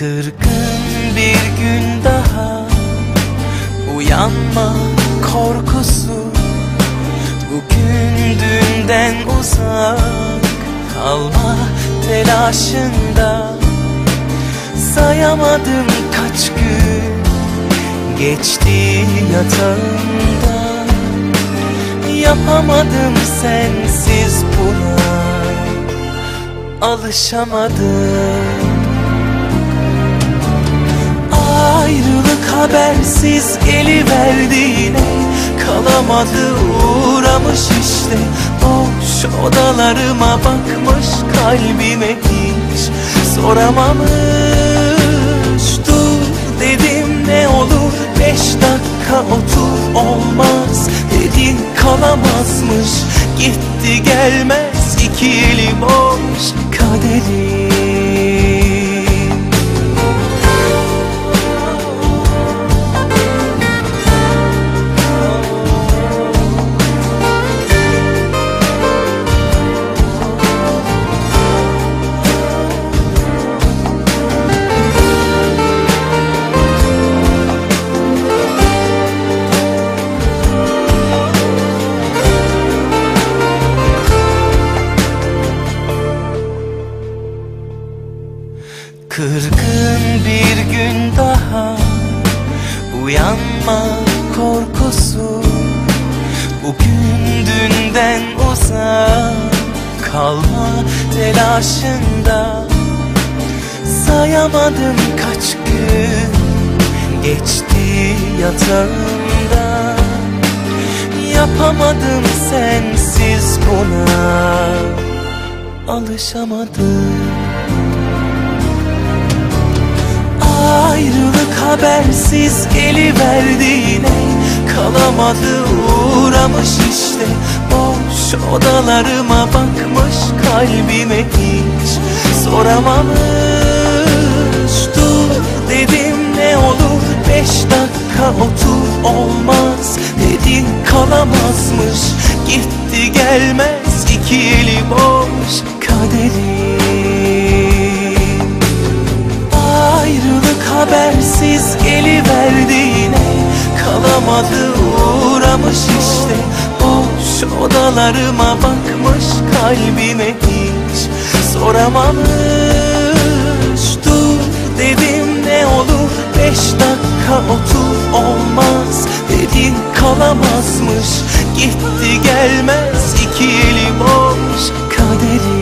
Kırgın bir gün daha, uyanma korkusu. Bugün dünden uzak kalma telaşında. Sayamadım kaç gün geçti yatağımda. Yapamadım sensiz buna, alışamadım. Ayrılık habersiz geliverdi yine. Kalamadı, uğramış işte. Boş odalarıma bakmış, kalbime hiç soramamış. Dur dedim, ne olur 5 dakika otur, olmaz dedin, kalamazmış. Gitti gelmez, 2 eli boş kaderim. Kırgın bir gün daha, uyanma korkusu. Bugün dünden uzak kalma telaşında. Sayamadım kaç gün geçti yatağımda. Yapamadım sensiz buna, alışamadım. Ayrılık habersiz geliverdi yine. Kalamadı, uğramış işte. Boş odalarıma bakmış, kalbime hiç soramamış. Dur dedim, ne olur 5 dakika otur, olmaz dedin, kalamazmış. Gitti gelmez, 2 eli boş kaderim. Ayrılık habersiz geliverdi yine. Kalamadı, uğramış işte. Boş odalarıma bakmış, kalbime hiç soramamış. Dur dedim, ne olur 5 dakika otur, olmaz dedin, kalamazmış. Gitti gelmez, 2 eli boş kaderim.